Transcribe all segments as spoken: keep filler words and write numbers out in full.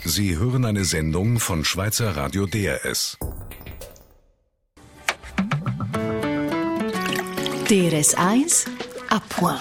Sie hören eine Sendung von Schweizer Radio D R S. D R S eins à point.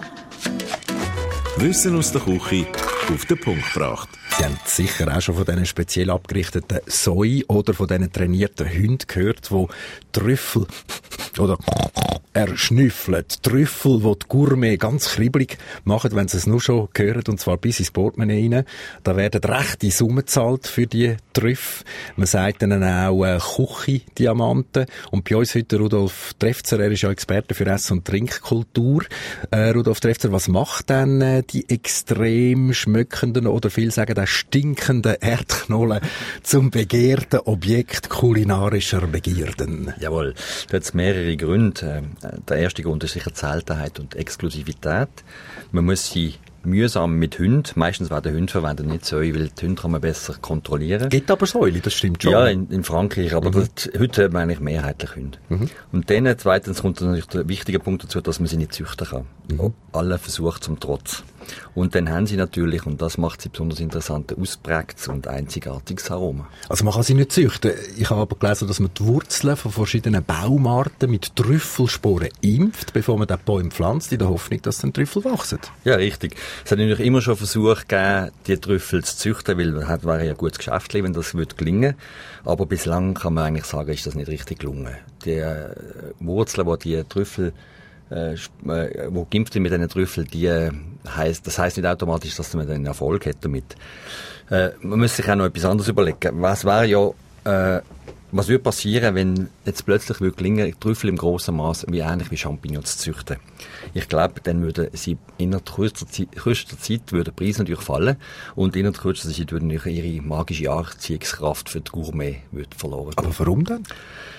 Wissen aus der Küche auf den Punkt gebracht. Sie haben sicher auch schon von diesen speziell abgerichteten Soi oder von diesen trainierten Hunden gehört, die Trüffel oder erschnüffeln. Trüffel, die die Gourmet ganz kribbelig machen, wenn sie es nur schon hören, und zwar bis ins Portemonnaie rein. Da werden rechte Summen gezahlt für die Trüffel. Man sagt ihnen auch äh, Küche-Diamanten. Und bei uns heute Rudolf Trefzer, er ist ja Experte für Ess- und Trinkkultur. Äh, Rudolf Trefzer, was macht denn äh, die extrem schmöckenden oder viel sagen auch stinkenden Erdknollen zum begehrten Objekt kulinarischer Begierden? Jawohl, da hat es mehrere Gründe. Der erste Grund ist sicher die Seltenheit und Exklusivität. Man muss sie mühsam mit Hunden, meistens werden Hunde verwendet, nicht Säule, weil die Hunde kann man besser kontrollieren. Gibt aber Säule, das stimmt schon. Ja, in, in Frankreich, aber mhm. das, heute haben wir eigentlich mehrheitlich Hunde. Mhm. Und dann zweitens kommt natürlich der wichtige Punkt dazu, dass man sie nicht züchten kann. Mhm. Alle Versuche zum Trotz. Und dann haben sie natürlich, und das macht sie besonders interessant, ein ausprägtes und einzigartiges Aroma. Also man kann sie nicht züchten. Ich habe aber gelesen, dass man die Wurzeln von verschiedenen Baumarten mit Trüffelsporen impft, bevor man den Baum pflanzt, in der Hoffnung, dass dann Trüffel wachsen. Ja, richtig. Es hat natürlich immer schon Versuche gegeben, die Trüffel zu züchten, weil das wäre ja ein gutes Geschäft, wenn das würde gelingen. Aber bislang kann man eigentlich sagen, ist das nicht richtig gelungen. Die äh, Wurzeln, die die Trüffel Äh, wo geimpft sind mit diesen Trüffeln, die äh, heisst, das heisst nicht automatisch, dass man einen Erfolg hat damit. Äh, man muss sich auch noch etwas anderes überlegen. Was wäre ja, äh, was würde passieren, wenn jetzt plötzlich würde gelingen, Trüffel im grossen Maß wie ähnlich wie Champignons zu züchten? Ich glaube, dann würden sie innerhalb kürzester Zeit, kürzester Zeit würden die Preise natürlich fallen und innerhalb kürzester Zeit würden ihre magische Anziehungskraft für die Gourmet würde verloren gehen. Aber warum denn?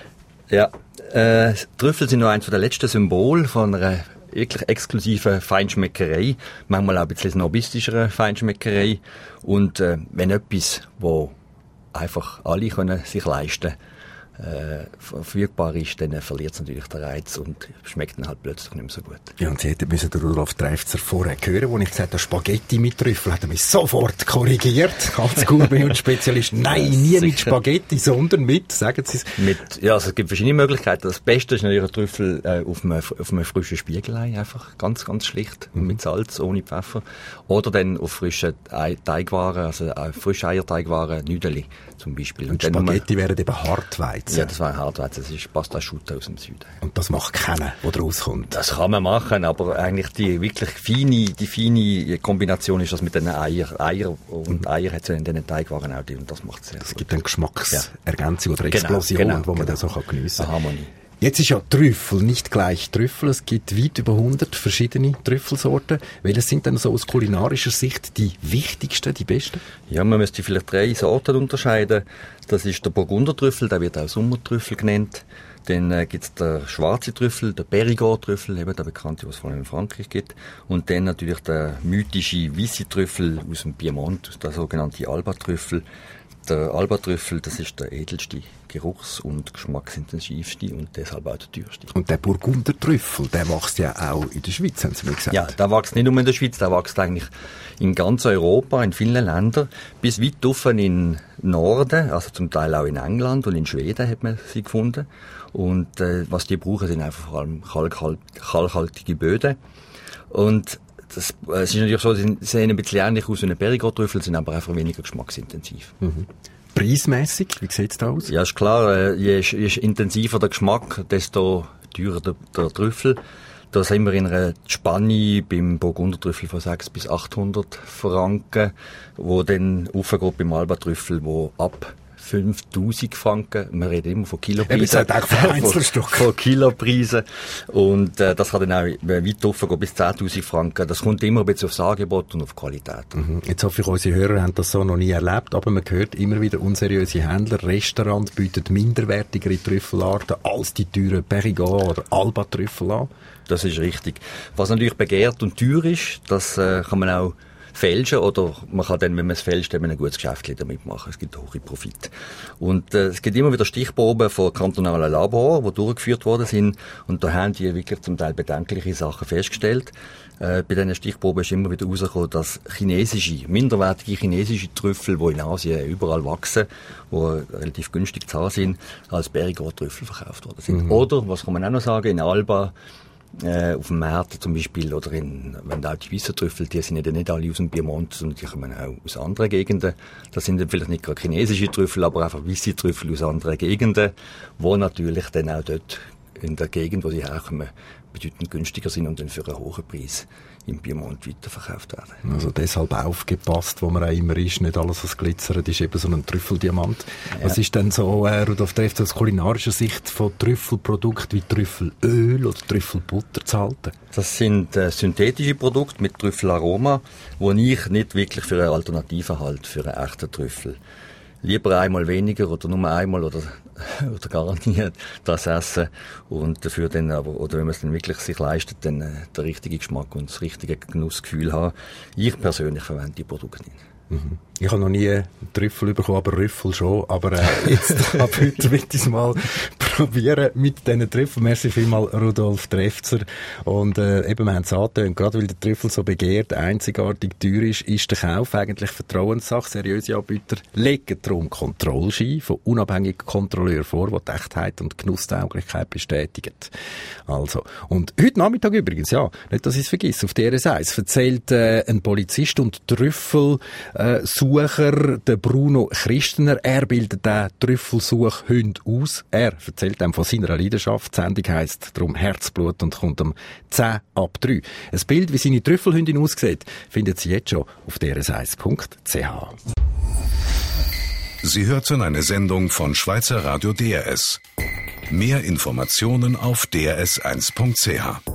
Ja, äh, Trüffel sind noch eines der letzten Symbole von einer wirklich exklusiven Feinschmeckerei, manchmal auch ein bisschen snobistischere Feinschmeckerei. Und äh, wenn etwas, wo einfach alle können sich leisten äh, verfügbar ist, dann verliert es natürlich den Reiz und schmeckt dann halt plötzlich nicht mehr so gut. Ja, und Sie hätten müssen den Rudolf Trefzer vorher hören, wo ich gesagt habe, Spaghetti mit Trüffel, hat er mich sofort korrigiert, als Gourmet und Spezialist. Nein, nie sicher. Mit Spaghetti, sondern mit, sagen Sie es. Mit, ja, also es gibt verschiedene Möglichkeiten. Das Beste ist natürlich ein Trüffel äh, auf, einem, auf einem frischen Spiegelei, einfach ganz, ganz schlicht, mhm. mit Salz, ohne Pfeffer. Oder dann auf frischen Teigwaren, also äh, frische Eierteigwaren, Nüdeli zum Beispiel. Und, und Spaghetti wären eben Hartweizen. Ja, das war Hartweizen, das ist Pasta Asciutta aus dem Süden. Und das macht keiner, der draus kommt? Das kann man machen, aber eigentlich die wirklich feine, die feine Kombination ist das mit den Eier. Eier und mhm. Eier hat es ja in diesen Teigwaren auch, und das macht es sehr Es gut. gibt eine Geschmacksergänzung oder Explosion, genau, genau, wo man genau. das auch geniessen kann. Harmonie. Jetzt ist ja Trüffel nicht gleich Trüffel. Es gibt weit über hundert verschiedene Trüffelsorten. Welche sind denn so aus kulinarischer Sicht die wichtigsten, die besten? Ja, man müsste vielleicht drei Sorten unterscheiden. Das ist der Burgundertrüffel, der wird auch Sommertrüffel genannt. Dann äh, gibt es der schwarze Trüffel, der Périgord-Trüffel, eben der bekannte, was es vor allem in Frankreich gibt. Und dann natürlich der mythische weisse Trüffel aus dem Piemont, der sogenannte Alba-Trüffel. Der Alba-Trüffel, das ist der edelste, geruchs- und geschmacksintensivste und deshalb auch der teuerste. Und der Burgundertrüffel, der wächst ja auch in der Schweiz, haben Sie mir gesagt. Ja, der wächst nicht nur in der Schweiz, der wächst eigentlich in ganz Europa, in vielen Ländern, bis weit offen in Norden, also zum Teil auch in England und in Schweden hat man sie gefunden. Und äh, was die brauchen, sind einfach vor allem kalkhalt, kalkhaltige Böden. Und Das, äh, es ist natürlich so, sie sehen ein bisschen ähnlich aus wie ein Périgord-Trüffel, sind aber einfach weniger geschmacksintensiv. Mhm. Preismässig, wie sieht es da aus? Ja, ist klar, äh, je, je intensiver der Geschmack, desto teurer der, der Trüffel. Da sind wir in einer Spanne beim Burgundertrüffel von sechshundert bis achthundert Franken, wo dann aufgeht beim Alba-Trüffel, wo ab fünftausend Franken. Wir reden immer von Kilopreisen. Ja, von Einzelstück. Von Kilopreisen. Und äh, das kann dann auch weit hochgehen bis zehntausend Franken. Das kommt immer ein bisschen aufs Angebot und auf Qualität. Mhm. Jetzt hoffe ich, unsere Hörer haben das so noch nie erlebt, aber man hört immer wieder, unseriöse Händler, Restaurants bieten minderwertigere Trüffelarten als die teuren Périgord oder Alba-Trüffel an. Das ist richtig. Was natürlich begehrt und teuer ist, das äh, kann man auch fälschen oder man kann dann, wenn man es fälscht, ein gutes Geschäft damit machen. Es gibt hohe Profit. Und äh, es gibt immer wieder Stichproben von kantonalen Laboren, die durchgeführt worden sind und da haben die wirklich zum Teil bedenkliche Sachen festgestellt. Äh, bei diesen Stichproben ist immer wieder herausgekommen, dass chinesische, minderwertige chinesische Trüffel, die in Asien überall wachsen, die relativ günstig zu haben sind, als Périgord-Trüffel verkauft worden sind. Mhm. Oder, was kann man auch noch sagen, in Alba, äh, auf dem Markt zum Beispiel, oder in, wenn da die Schweisser Trüffel, die sind ja nicht alle aus dem Piemont, sondern die kommen auch aus anderen Gegenden. Das sind dann vielleicht nicht gerade chinesische Trüffel, aber einfach weisse Trüffel aus anderen Gegenden, wo natürlich dann auch dort in der Gegend, wo sie herkommen, bedeutend günstiger sind und dann für einen hohen Preis im Piemont weiterverkauft werden. Also deshalb aufgepasst, wo man auch immer ist, nicht alles, was glitzert, ist eben so ein Trüffeldiamant. Ja. Was ist denn so, äh, Rudolf Trefzer, aus kulinarischer Sicht von Trüffelprodukten wie Trüffelöl oder Trüffelbutter zu halten? Das sind äh, synthetische Produkte mit Trüffelaroma, die ich nicht wirklich für eine Alternative halte, für einen echten Trüffel. Lieber einmal weniger oder nur einmal oder, oder gar nie das essen und dafür dann aber, oder wenn man es dann wirklich sich leistet, dann äh, den richtigen Geschmack und das richtige Genussgefühl haben. Ich persönlich verwende die Produkte nicht. Mhm. Ich habe noch nie Trüffel bekommen, aber Rüffel schon. Aber äh, jetzt ab heute will ich es mal probieren mit diesen Trüffeln. Merci vielmals, Rudolf Trefzer. Und äh, eben, wir haben es angetönt, gerade weil der Trüffel so begehrt, einzigartig teuer ist, ist der Kauf eigentlich Vertrauenssache. Seriöse Anbieter legen darum Kontrollschein von unabhängigen Kontrolleuren vor, die die Echtheit und Genusstauglichkeit bestätigen. Also, und heute Nachmittag übrigens, ja, nicht, dass ich es vergesse, auf D R S eins erzählt äh, ein Polizist und Trüffel äh, Sucher, der Bruno Christener, er bildet den Trüffelsuchhund aus. Er erzählt einem von seiner Leidenschaft. Die Sendung heisst darum Herzblut und kommt um zehn ab drei. Ein Bild, wie seine Trüffelhündin aussieht, findet Sie jetzt schon auf d r s eins punkt c h. Sie hörten eine Sendung von Schweizer Radio D R S. Mehr Informationen auf d r s eins punkt c h.